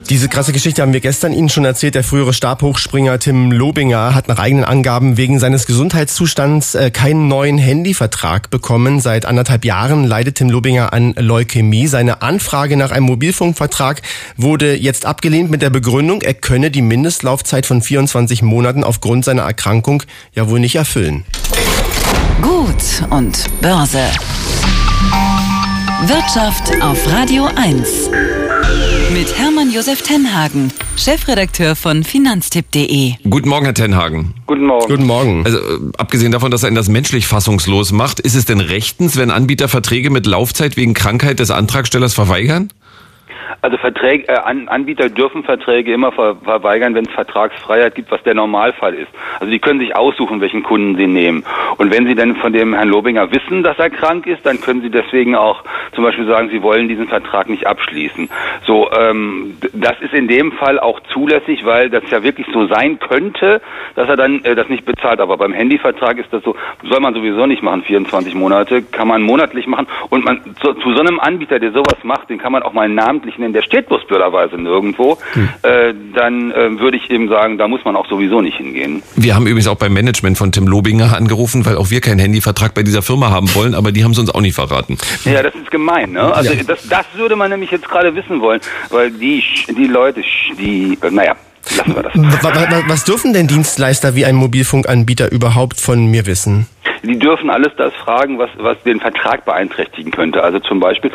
Diese krasse Geschichte haben wir gestern Ihnen schon erzählt. Der frühere Stabhochspringer Tim Lobinger hat nach eigenen Angaben wegen seines Gesundheitszustands keinen neuen Handyvertrag bekommen. Seit 1,5 Jahren leidet Tim Lobinger an Leukämie. Seine Anfrage nach einem Mobilfunkvertrag wurde jetzt abgelehnt mit der Begründung, er könne die Mindestlaufzeit von 24 Monaten aufgrund seiner Erkrankung ja wohl nicht erfüllen. Gut und Börse. Wirtschaft auf Radio 1. Mit Hermann Josef Tenhagen, Chefredakteur von Finanztipp.de. Guten Morgen, Herr Tenhagen. Guten Morgen. Guten Morgen. Also abgesehen davon, dass einen das menschlich fassungslos macht, ist es denn rechtens, wenn Anbieter Verträge mit Laufzeit wegen Krankheit des Antragstellers verweigern? Also Anbieter dürfen Verträge immer verweigern, wenn es Vertragsfreiheit gibt, was der Normalfall ist. Also die können sich aussuchen, welchen Kunden sie nehmen. Und wenn sie dann von dem Herrn Lobinger wissen, dass er krank ist, dann können sie deswegen auch zum Beispiel sagen, sie wollen diesen Vertrag nicht abschließen. So, das ist in dem Fall auch zulässig, weil das ja wirklich so sein könnte, dass er dann das nicht bezahlt. Aber beim Handyvertrag ist das so, soll man sowieso nicht machen, 24 Monate, kann man monatlich machen. Und zu so einem Anbieter, der sowas macht, den kann man auch mal namentlich nennen, der steht bloß blöderweise nirgendwo, dann würde ich eben sagen, da muss man auch sowieso nicht hingehen. Wir haben übrigens auch beim Management von Tim Lobinger angerufen, weil auch wir keinen Handyvertrag bei dieser Firma haben wollen, aber die haben es uns auch nicht verraten. Ja, das ist gemein, ne? Also ja. Das würde man nämlich jetzt gerade wissen wollen, weil die Leute, naja, lassen wir das. Was dürfen denn Dienstleister wie ein Mobilfunkanbieter überhaupt von mir wissen? Die dürfen alles das fragen, was den Vertrag beeinträchtigen könnte. Also zum Beispiel,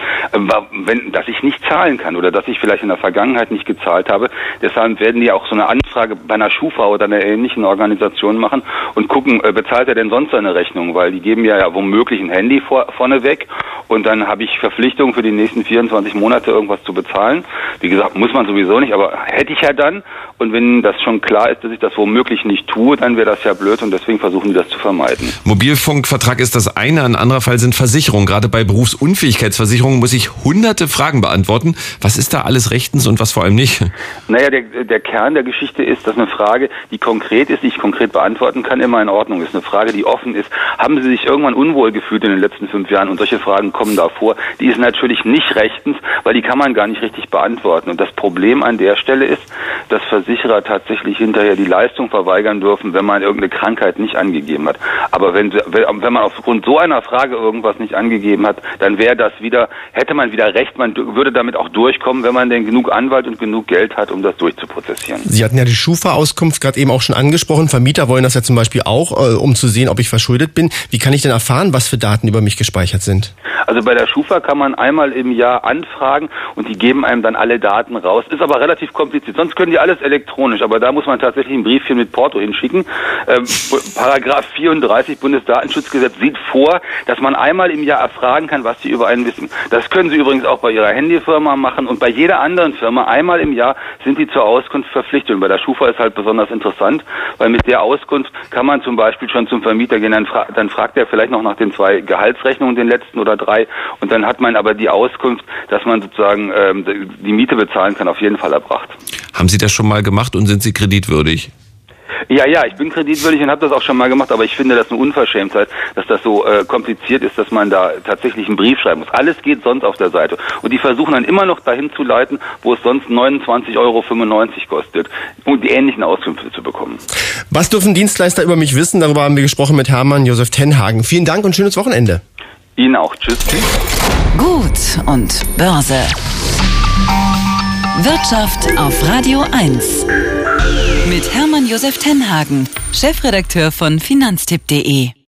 dass ich nicht zahlen kann oder dass ich vielleicht in der Vergangenheit nicht gezahlt habe. Deshalb werden die auch so eine Anfrage bei einer Schufa oder einer ähnlichen Organisation machen und gucken, bezahlt er denn sonst seine Rechnung? Weil die geben ja womöglich ein Handy vorne weg und dann habe ich Verpflichtungen für die nächsten 24 Monate irgendwas zu bezahlen. Wie gesagt, muss man sowieso nicht, aber hätte ich ja dann. Und wenn das schon klar ist, dass ich das womöglich nicht tue, dann wäre das ja blöd und deswegen versuchen die das zu vermeiden. Mobilfunkvertrag ist das eine, ein anderer Fall sind Versicherungen. Gerade bei Berufsunfähigkeitsversicherungen muss ich hunderte Fragen beantworten. Was ist da alles rechtens und was vor allem nicht? Naja, der Kern der Geschichte ist, dass eine Frage, die konkret ist, die ich konkret beantworten kann, immer in Ordnung ist. Eine Frage, die offen ist. Haben Sie sich irgendwann unwohl gefühlt in den letzten 5 Jahren? Und solche Fragen kommen da vor. Die ist natürlich nicht rechtens, weil die kann man gar nicht richtig beantworten. Und das Problem an der Stelle ist, dass Versicherer tatsächlich hinterher die Leistung verweigern dürfen, wenn man irgendeine Krankheit nicht angegeben hat. Aber wenn man aufgrund so einer Frage irgendwas nicht angegeben hat, dann hätte man wieder recht, man würde damit auch durchkommen, wenn man denn genug Anwalt und genug Geld hat, um das durchzuprozessieren. Sie hatten ja die Schufa-Auskunft gerade eben auch schon angesprochen. Vermieter wollen das ja zum Beispiel auch, um zu sehen, ob ich verschuldet bin. Wie kann ich denn erfahren, was für Daten über mich gespeichert sind? Also bei der Schufa kann man einmal im Jahr anfragen und die geben einem dann alle Daten raus. Ist aber relativ kompliziert. Sonst können die alles elektronisch, aber da muss man tatsächlich ein Briefchen mit Porto hinschicken. Paragraph 34 Bundesdatenschutzgesetz sieht vor, dass man einmal im Jahr erfragen kann, was sie über einen wissen. Das können Sie übrigens auch bei Ihrer Handyfirma machen und bei jeder anderen Firma. Einmal im Jahr sind die zur Auskunft verpflichtet. Und bei der Schufa ist halt besonders interessant, weil mit der Auskunft kann man zum Beispiel schon zum Vermieter gehen, dann fragt er vielleicht noch nach den 2 Gehaltsrechnungen, den letzten oder 3, und dann hat man aber die Auskunft, dass man sozusagen die Miete bezahlen kann, auf jeden Fall erbracht. Haben Sie das schon mal gemacht und sind Sie kreditwürdig? Ja, ich bin kreditwürdig und habe das auch schon mal gemacht, aber ich finde das eine Unverschämtheit, dass das so kompliziert ist, dass man da tatsächlich einen Brief schreiben muss. Alles geht sonst auf der Seite. Und die versuchen dann immer noch dahin zu leiten, wo es sonst 29,95 Euro kostet, um die ähnlichen Auskünfte zu bekommen. Was dürfen Dienstleister über mich wissen? Darüber haben wir gesprochen mit Hermann Josef Tenhagen. Vielen Dank und schönes Wochenende. Ihnen auch. Tschüss. Gut und Börse. Wirtschaft auf Radio 1. Mit Hermann Josef Tenhagen, Chefredakteur von Finanztipp.de.